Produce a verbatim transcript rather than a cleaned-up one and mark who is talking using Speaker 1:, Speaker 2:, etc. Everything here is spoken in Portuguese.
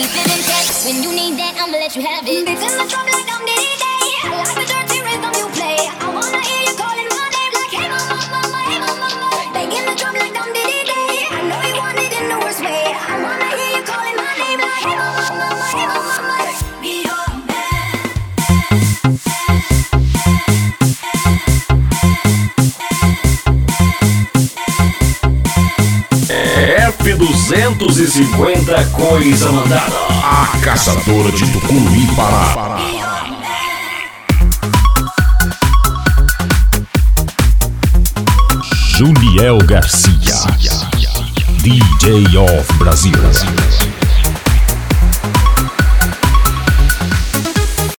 Speaker 1: keep it in check. When you need that, I'ma let you have it. Beats in the drum like I'm D J. I like the dirty rhythm you play. I wanna hear you calling my name like hey mama, mama, hey mama, mama. Banging the drum like I'm D J. I know you want it in the worst way. I wanna hear you calling my name like hey mama, mama, hey mama, mama. Be your man.
Speaker 2: F duzentos e cinquenta Coisa Mandada,
Speaker 3: a caçadora de Tucuruí, Pará.
Speaker 4: Juniel Garcia, D J of Brasil.